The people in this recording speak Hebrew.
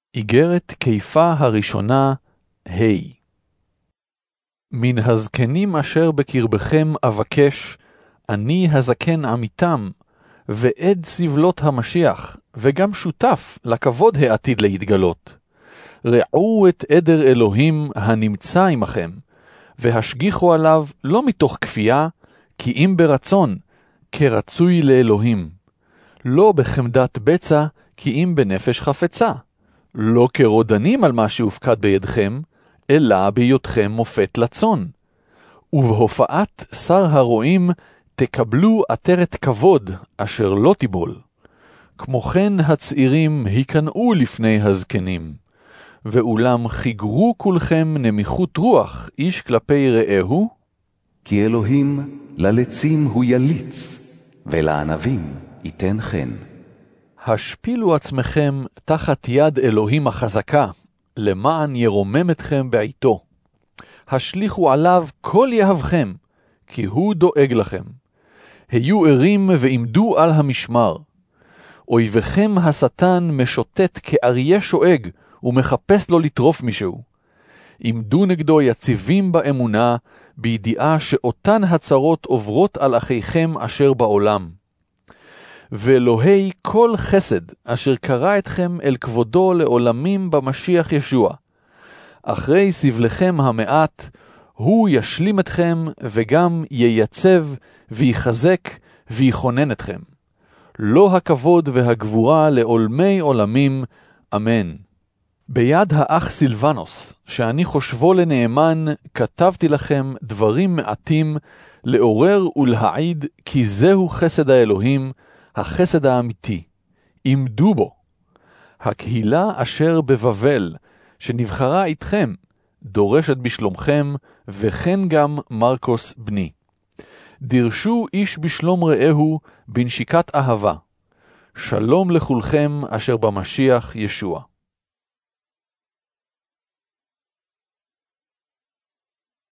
איגרת קיפה הראשונה, מן הזקנים אשר בקרבכם אבקש, אני הזקן עמיתם, ועד סבלות המשיח, וגם שותף לכבוד העתיד להתגלות. רעו את עדר אלוהים הנמצא עמכם, והשגיחו עליו לא מתוך כפייה, כי אם ברצון, כרצוי לאלוהים. לא בחמדת בצע, כי אם בנפש חפצה. לא כרודנים על מה שהופקד בידכם, אלא בהיותכם מופת לצון. ובהופעת שר הרועים תקבלו עטרת כבוד אשר לא תיבול. כמו כן הצעירים היכנעו לפני הזקנים. ואולם חיגרו כולכם נמיכות רוח איש כלפי רעהו. כי אלוהים ללצים הוא יליץ, ולענבים ייתן חן. השפילו עצמכם תחת יד אלוהים החזקה, למען ירומם אתכם בעיתו. השליחו עליו כל יהבכם, כי הוא דואג לכם. היו ערים ועמדו על המשמר. אויבכם השטן משוטט כאריה שואג, ומחפש לו לטרוף מישהו. עמדו נגדו יציבים באמונה, בידיעה שאותן הצרות עוברות על אחיכם אשר בעולם. ואלוהי כל חסד אשר קרא אתכם אל כבודו לעולמים במשיח ישוע. אחרי סבלכם המעט, הוא ישלים אתכם וגם ייצב ויחזק ויכונן אתכם. לא הכבוד והגבורה לעולמי עולמים, אמן. ביד האח סילבנוס, שאני חושבו לנאמן, כתבתי לכם דברים מעטים, לעורר ולהעיד כי זהו חסד האלוהים, החסד האמיתי. עמדו בו. הקהילה אשר בבבל, שנבחרה איתכם, דורשת בשלומכם, וכן גם מרקוס בני. דרשו איש בשלום רעהו בנשיקת אהבה. שלום לכולכם אשר במשיח ישוע.